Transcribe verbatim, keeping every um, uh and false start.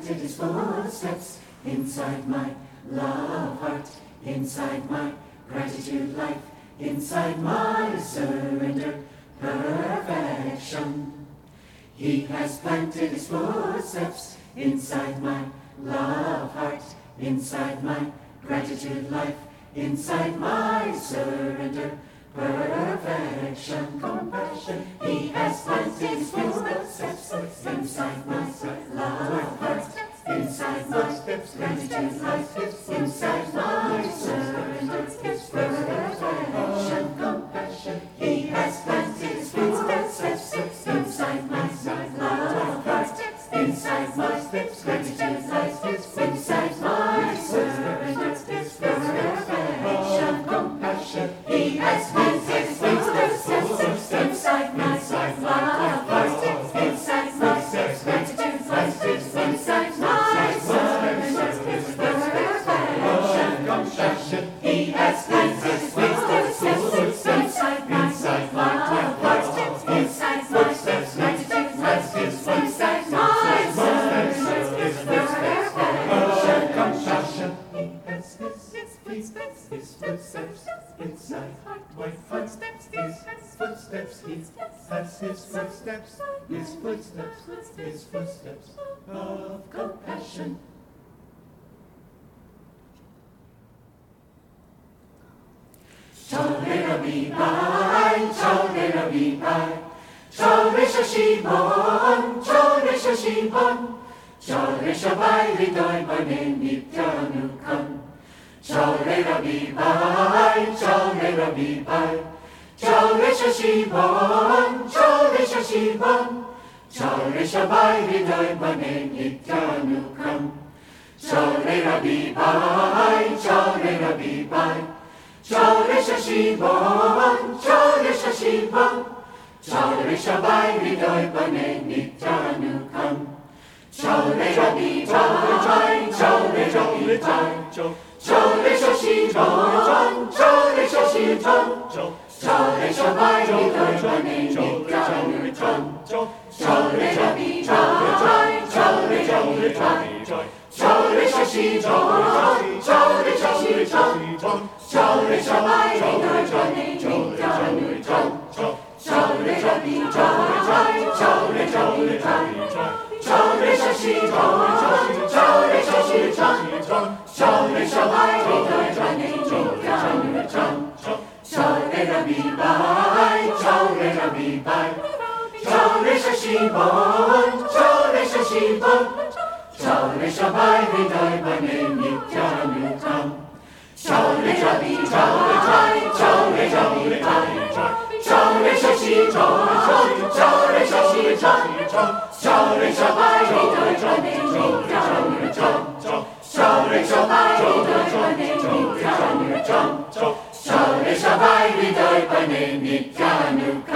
planted his footsteps inside my love heart, inside my gratitude life, inside my surrender perfection. He has planted his footsteps inside my love heart, inside my gratitude life, inside my surrender perfection, compassion. He has planted his footsteps inside my love heart, inside my gratitude life, inside my surrender perfection, compassion. He has planted his footsteps inside my love heart, inside my gratitude life, inside my surrender perfection, compassion. He has planted his footsteps inside my love heart, inside my gratitude life, inside my surrender perfection, compassion. He has planted his footsteps inside my love heart, inside my gratitude life, inside my surrender perfection, compassion. He has his footsteps, his footsteps inside my heart, his footsteps, he has his footsteps, his footsteps, his footsteps of compassion. Chorerabibai, chorerabibai, choresha-shibon, choresha-shibon, choreshabai ridoy banen nityanukam. Chorerabibai, chorerabibai, choresha-shibon, choresha-shibon, choreshabai ridoy banen nityanukam. Chorerabibai, chorerabibai, choresha-shibon, choresha-shibon, choreshabai ridoy banen nityanukam. Chorerabibai, chorerabibai, choresha-shibon, choresha-shibon, choreshabai ridoy banen nityanukam. Chorerabibai, chorerabibai, choresha-shibon, choresha-shibon, choreshabai ridoy banen nityanukam. Chorerabibai, chorerabibai, choresha-shibon, choresha-shibon, choreshabai ridoy banen nityanukam. Chorerabibai, chorerabibai, choresha-shibon, choresha-shibon, choreshabai ridoy banen nityanukam. Chorerabibai, chorerabibai, choresha-shibon, choresha-shibon, choreshabai ridoy banen nityanukam. Choreshabai ridoy banen nityanukam. Choreshabai ridoy banen nityanukam.